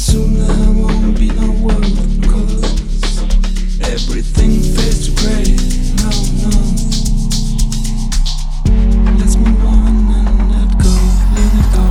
Soon there won't be no world, 'cause everything fades to gray. No, no. Let's move on and let go, let it go.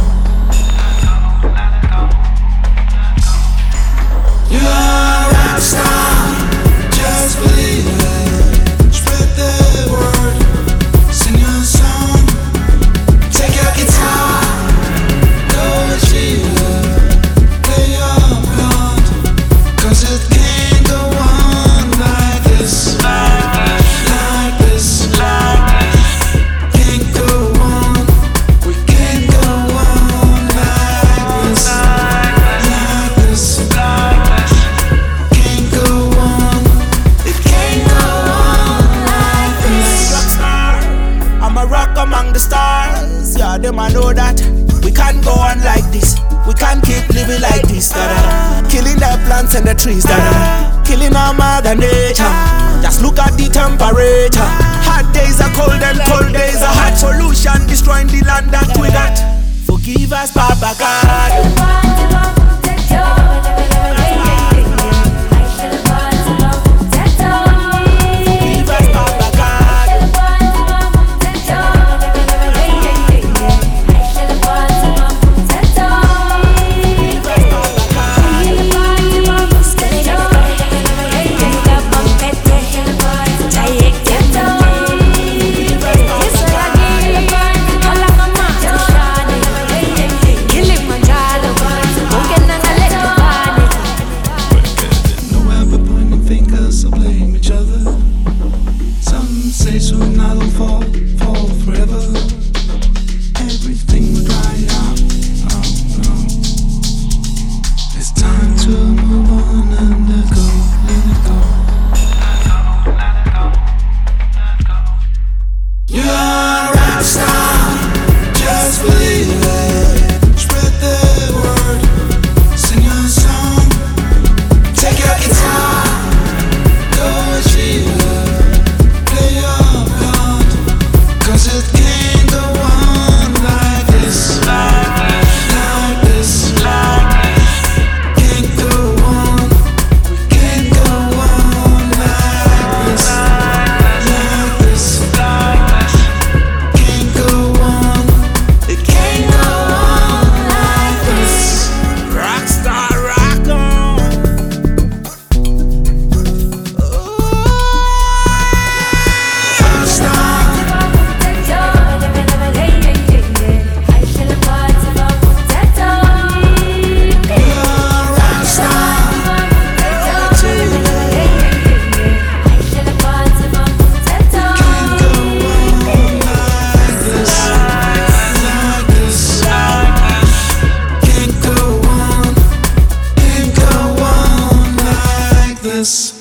You're a rock star, just believe it. Spread the word, sing your song, take your guitar, go achieve it, play your part, 'cause it can't go on like this, like this, can't go on, we can't go on like this, like this, can't go on, it can't go on like this. Rockstar, I'm a rock among the stars. Yeah, them I know that we can't go on like this. We can't keep living like this. Killing the plants and the trees. Killing our mother nature. Just look at the temperature. Hot days are cold and cold days are hot. Solution destroying the land that we got. Forgive us, Papa God. Forgive us, Papa God. Forgive us, Papa God. No ever pointing fingers or blame each other. Some say soon I'll fall forever. Everything will dry up. Oh no. It's time to move on and let go, let it go. You're a rock star, just believe it. Spread the word, sing your song, take your guitar, go achieve it, play your part, 'cause it can't go on like this, like this, can't go on, we can't go on like this, can't go on, it can't go on like this. Rockstar, rock on. Can't go on like this.